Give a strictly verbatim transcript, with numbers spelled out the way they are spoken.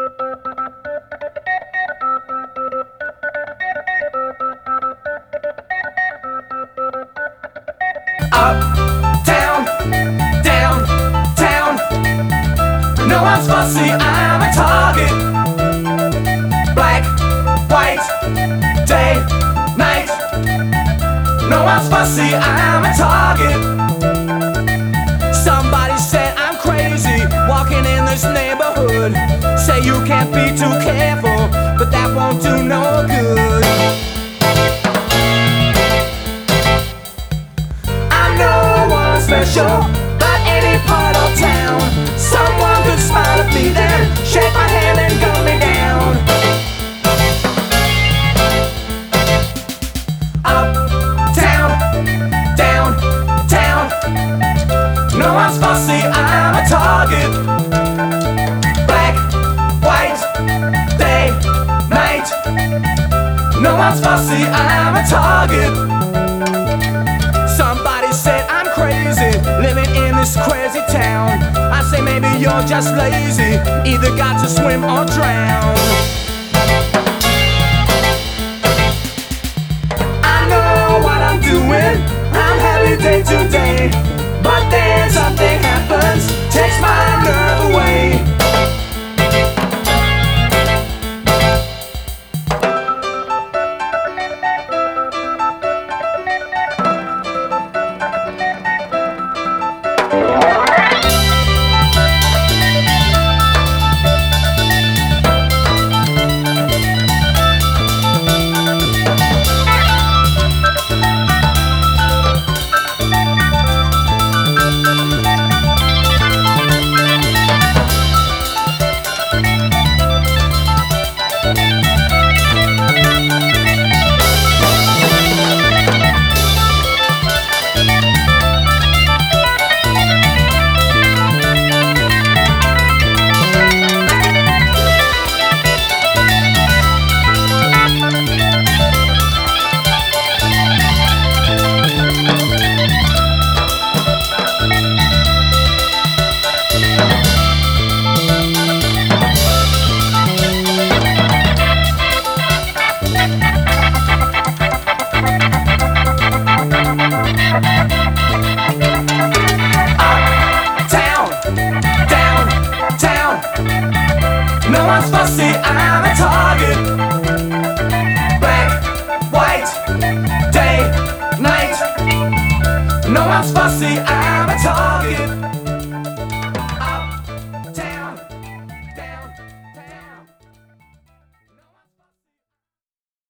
Up, down, down, down. No one's fussy, I'm a target. Black, white, day, night. No one's fussy, I'm a target. Somebody said I'm crazy, walking in this neighborhood. Say you can't be too careful, but that won't do no good. Special, but any part of town, someone could smile at me then, shake my hand and gun me down. Up, down, down, down. No one's fussy, I'm a target. Black, white, day, night. No one's fussy, I'm a target. Somebody said I'm crazy, living in this crazy town. I say maybe you're just lazy, either got to swim or drown. I know what I'm doing, I'm happy day to day, but then something happens, takes my nerve away. No one's fussy, I'm a target.